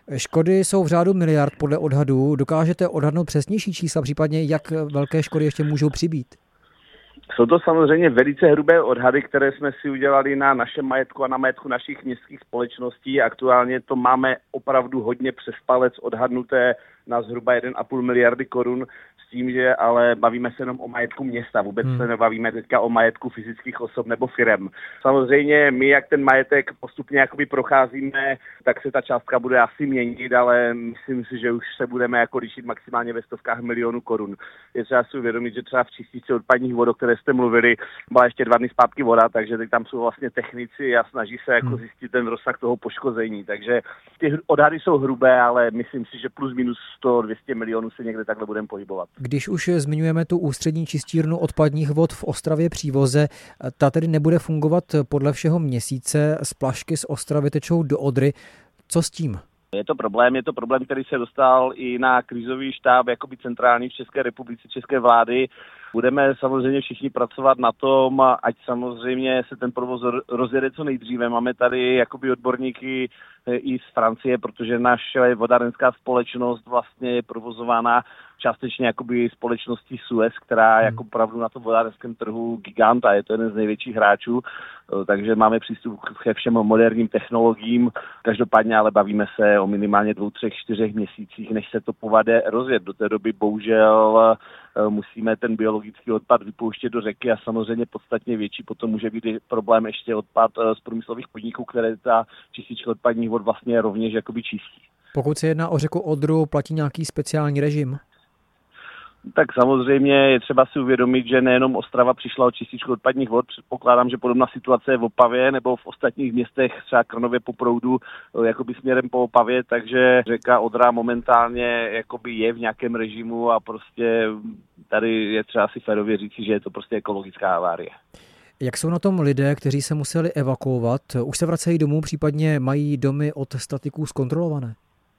Škody jsou v řádu miliard podle odhadů. Dokážete odhadnout přesnější čísla, případně jak velké škody ještě můžou přibýt? Jsou to samozřejmě velice hrubé odhady, které jsme si udělali na našem majetku a na majetku našich městských společností. Aktuálně to máme opravdu hodně přes palec odhadnuté na zhruba 1,5 miliardy korun, s tím, že ale bavíme se jenom o majetku města. Vůbec se nebavíme teďka o majetku fyzických osob nebo firem. Samozřejmě my, jak ten majetek postupně jakoby procházíme, tak se ta částka bude asi měnit, ale myslím si, že už se budeme jako lišit maximálně ve stovkách milionů korun. Je třeba si uvědomit, že třeba v čističce odpadních vod, o které jste mluvili, byla ještě 2 dny zpátky voda, takže teď tam jsou vlastně technici a snaží se jako zjistit ten rozsah toho poškození. Takže ty odhady jsou hrubé, ale myslím si, že plus minus 100-200 milionů se někde takhle budeme pohybovat. Když už zmiňujeme tu ústřední čistírnu odpadních vod v Ostravě Přívoze, ta tedy nebude fungovat podle všeho měsíce, splašky z Ostravy tečou do Odry. Co s tím? Je to problém, který se dostal i na krizový štáb jakoby centrální v České republice, české vlády. Budeme samozřejmě všichni pracovat na tom, ať samozřejmě se ten provoz rozjede co nejdříve. Máme tady jakoby odborníky i z Francie, protože naše vodárenská společnost vlastně je provozována částečně jakoby společností Suez, která jako opravdu na tom vodárenském trhu giganta, je to jeden z největších hráčů, takže máme přístup ke všem moderním technologiím. Každopádně ale bavíme se o minimálně 2, 3, 4 měsících, než se to povede rozjet. Do té doby bohužel musíme ten biologický odpad vypouštět do řeky a samozřejmě podstatně větší potom může být problém ještě odpad z průmyslových podniků, které ta čistička odpadních vod vlastně rovněž jakoby čistí. Pokud se jedná o řeku Odru, platí nějaký speciální režim? Tak samozřejmě je třeba si uvědomit, že nejenom Ostrava přišla o čističku odpadních vod. Předpokládám, že podobná situace je v Opavě nebo v ostatních městech, třeba Krnově po proudu, jakoby směrem po Opavě, takže řeka Odra momentálně jakoby je v nějakém režimu a prostě tady je třeba si férově říci, že je to prostě ekologická havárie. Jak jsou na tom lidé, kteří se museli evakuovat? Už se vracejí domů, případně mají domy od statiků zkontrolované?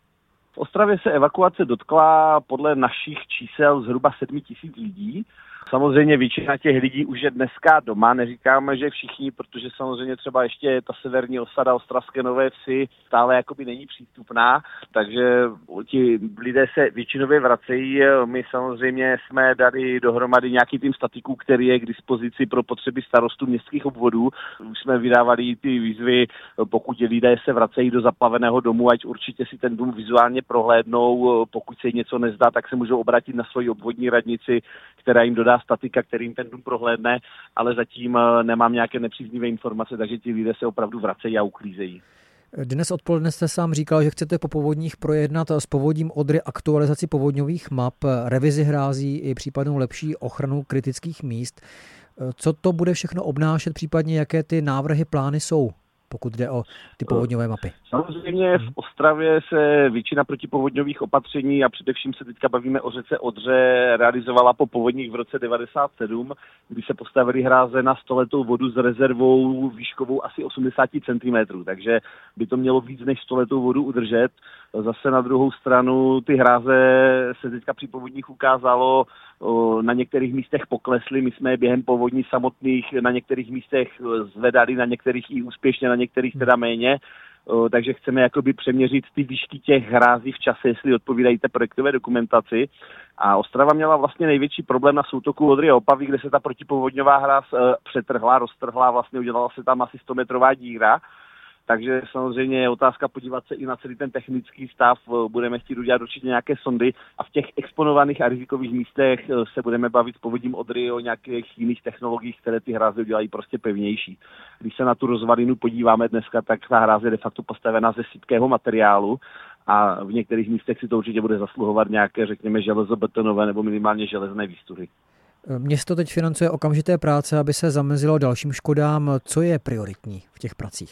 V Ostravě se evakuace dotkla podle našich čísel zhruba 7 000 lidí. Samozřejmě většina těch lidí už je dneska doma, neříkáme, že všichni, protože samozřejmě třeba ještě ta severní osada Ostravské Nové Vsi stále jakoby není přístupná, takže ti lidé se většinově vracejí. My samozřejmě jsme dali dohromady nějaký tým statiků, který je k dispozici pro potřeby starostů městských obvodů. Už jsme vydávali ty výzvy, pokud lidé se vracejí do zaplaveného domu, ať určitě si ten dům vizuálně prohlédnou, pokud se jim něco nezdá, tak se můžou obrátit na svoji obvodní radnici, která jim dodá statika, kterým ten dům prohlédne, ale zatím nemám nějaké nepříznivé informace, takže ti lidé se opravdu vracejí a uklízejí. Dnes odpoledne jste sám říkal, že chcete po povodních projednat s Povodím Odry aktualizaci povodňových map, revizi hrází i případnou lepší ochranu kritických míst. Co to bude všechno obnášet, případně jaké ty návrhy, plány jsou, pokud jde o ty povodňové mapy? Samozřejmě v Ostravě se většina protipovodňových opatření a především se teďka bavíme o řece Odře realizovala po povodních v roce 1997, kdy se postavily hráze na 100letou vodu s rezervou výškovou asi 80 cm, takže by to mělo víc než 100letou vodu udržet. Zase na druhou stranu ty hráze se teďka při povodních ukázalo, na některých místech poklesly, my jsme je během povodní samotných na některých místech zvedali, na některých i úspěšně, na některých teda méně. Takže chceme jakoby přeměřit ty výšky těch hrází v čase, jestli odpovídají té projektové dokumentaci. A Ostrava měla vlastně největší problém na soutoku Odry a Opavy, kde se ta protipovodňová hráz přetrhla, roztrhla, vlastně udělala se tam asi 100metrová díra. Takže samozřejmě je otázka podívat se i na celý ten technický stav. Budeme chtít udělat určitě nějaké sondy a v těch exponovaných a rizikových místech se budeme bavit s Povodím Odry o nějakých jiných technologiích, které ty hráze udělají prostě pevnější. Když se na tu rozvalinu podíváme dneska, tak ta hráz je de facto postavena ze sypkého materiálu a v některých místech si to určitě bude zasluhovat nějaké, řekněme, železobetonové nebo minimálně železné výstuhy. Město teď financuje okamžité práce, aby se zamezilo dalším škodám. Co je prioritní v těch pracích?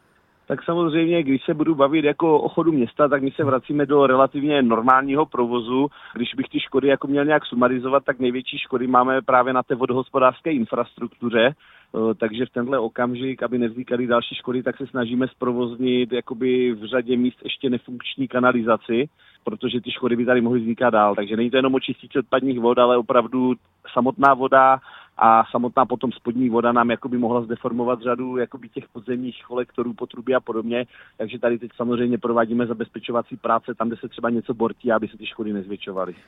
Tak samozřejmě, když se budu bavit jako o chodu města, tak my se vracíme do relativně normálního provozu. Když bych ty škody jako měl nějak sumarizovat, tak největší škody máme právě na té vodohospodářské infrastruktuře. Takže v tenhle okamžik, aby nevznikaly další škody, tak se snažíme zprovoznit jakoby v řadě míst ještě nefunkční kanalizaci, protože ty škody by tady mohly vznikat dál. Takže není to jenom o čističce odpadních vod, ale opravdu samotná voda a samotná potom spodní voda nám jakoby mohla zdeformovat řadu jakoby těch podzemních kolektorů, potrubí a podobně. Takže tady teď samozřejmě provádíme zabezpečovací práce tam, kde se třeba něco bortí, aby se ty škody nezvětšovaly.